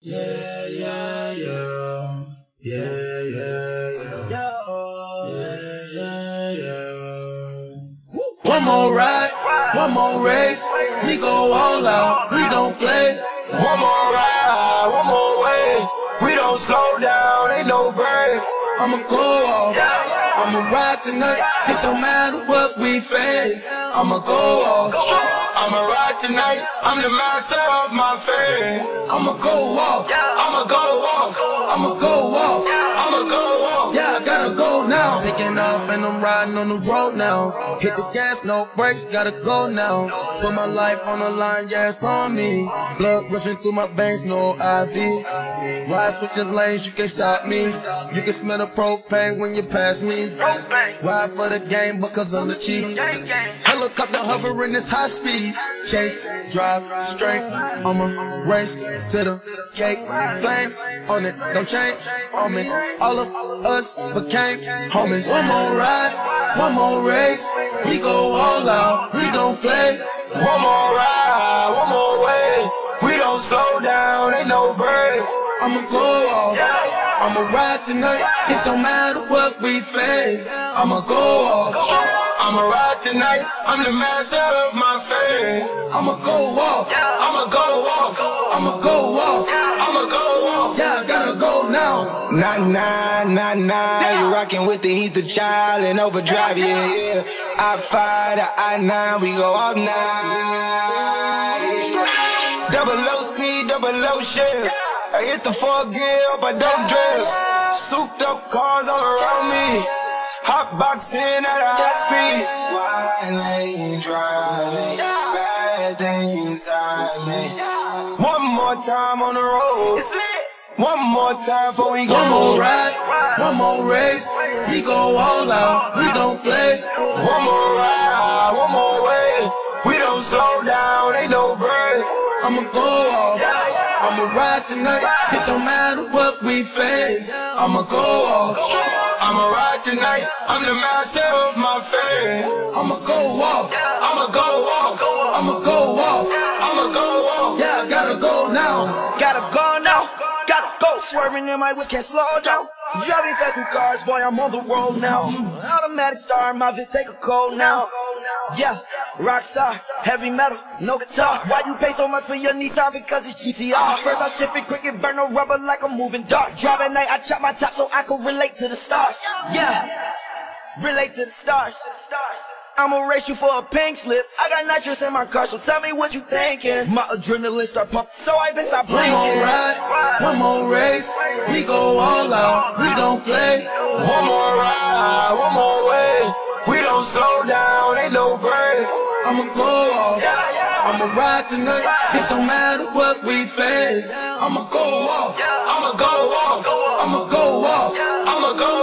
Yeah, yeah, yeah. Yeah, yeah, yeah. Yeah, yeah. One more ride, one more race. We go all out, we don't play. One more ride, one more way. We don't slow down, ain't no breaks. I'ma go off, I'ma ride tonight. It don't matter what we face. I'ma go off, I'ma ride tonight. I'm the master of my fate. I'ma go off, I'ma go off, I'ma go off. I'ma go off. Yeah, I gotta go now. Taking off and I'm riding on the road now. Hit the gas, no brakes, gotta go now. Put my life on the line, yeah, it's on me. Blood rushing through my veins, no IV. Ride switching lanes, you can't stop me. You can smell the propane when you pass me. Ride for the game because I'm the chief. Helicopter hovering this high speed. Chase, drive, straight. I'ma race to the gate. Flame on it, don't change on me. All of us became homies. One more ride, one more race. We go all out, we don't play. One more ride, one more way. We don't slow down, ain't no breaks. I'ma go off, I'ma ride tonight. It don't matter what we face. I'ma go off, I'ma ride tonight. I'm the master of my fate. I'ma go off, I'ma go off, I'ma go off. I'ma go off. Yeah, I gotta go now. Nah, you rockin' with the ether child and overdrive, yeah. I-5 to I-9, we go all night. Double low speed, double low shift. I hit the 4th gear up, I don't drift. Souped up cars all around me. Hot boxing at a high speed. Wide lane driving, bad things inside me. One more time on the road. One more time before we go. One more ride, one more race. We go all out, we don't play. One more ride, one more way. We don't slow down, ain't no breaks. I'ma go off, I'ma ride tonight. It don't matter what we face. I'ma go off, I'ma ride tonight. I'm the master of my fate. I'ma go off, I'ma go off, I'ma go off. I'ma go off. Yeah, I gotta go now. Gotta go now, gotta go. Swerving in my whip, can't slow down. Driving fast with cars, boy, I'm on the road now. Automatic star, my Vic take a cold now. Yeah, rock star, heavy metal, no guitar. Why you pay so much for your Nissan? Because it's GTR. First I shift it quick and burn no rubber like a moving dart. Drive at night, I chop my top so I can relate to the stars. Yeah, relate to the stars. I'ma race you for a pink slip. I got nitrous in my car, so tell me what you thinking. My adrenaline start pumping, so I been stop One blinking. more ride, one more race. We go all out, we don't play. One more ride, one more way. We don't slow down, ain't no breaks. I'ma go off, I'ma ride tonight. It don't matter what we face. I'ma go off, I'ma go off, I'ma go off. I'ma go